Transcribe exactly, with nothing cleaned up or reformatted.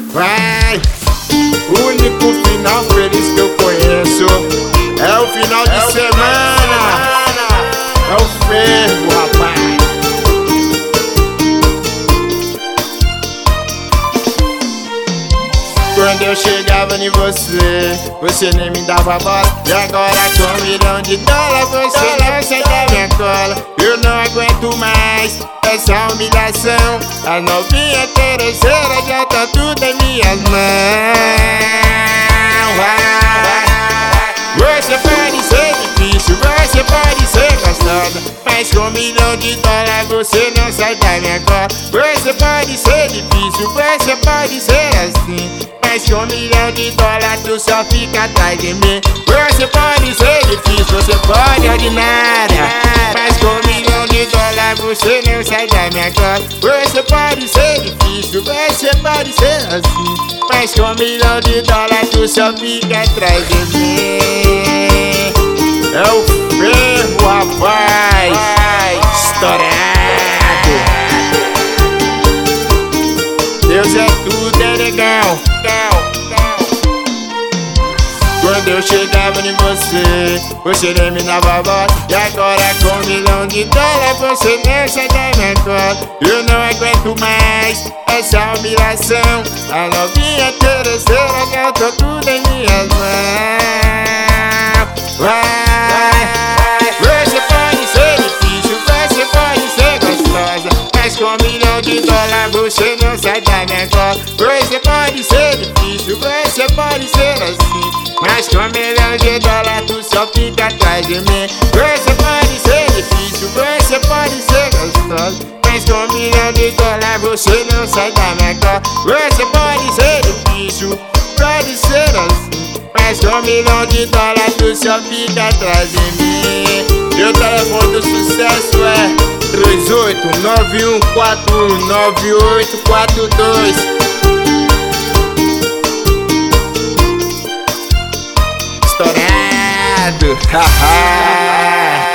Vai! O único final feliz que eu conheço é o final de é semana. É o fervo, rapaz. Quando eu chegava em você, você nem me dava bola. E agora com um milhão de dólares você não sai da minha cola. Eu não aguento mais essa humilhação. A novinha terceira já tá tudo em minhas mãos. Você pode ser difícil, você pode ser gostosa, mas com um milhão de dólares você não sai da minha cola. Você pode ser difícil, você pode ser assim, mas com um milhão de dólares tu só fica atrás de mim. Você pode ser difícil, você pode ordinária, mas com um milhão de dólares você não sai da minha cola. Você pode ser difícil, você pode ser assim, mas com um milhão de dólares tu só fica atrás de mim. É o fervo, rapaz, estourado. Deus é tudo, é legal. Quando eu chegava em você, você nem me dava bola. E agora com um milhão de dólares você não sai da minha cola. Eu não aguento mais essa humilhação. A novinha terceira gastou tudo em minhas mãos. Vai, você pode ser difícil, você pode ser gostosa, mas com um milhão de dólares você não sai da minha cola. Você pode ser difícil, você pode ser assim, mas com um milhão de dólares tu só fica atrás de mim. Você pode ser difícil, você pode ser gostosa, mas com um milhão de dólares você não sai da minha cola. Você pode ser difícil, pode ser assim, mas com um milhão de dólares tu só fica atrás de mim. Meu telefone do sucesso é três oito nove um quatro um nove oito quatro dois. Estourado, haha.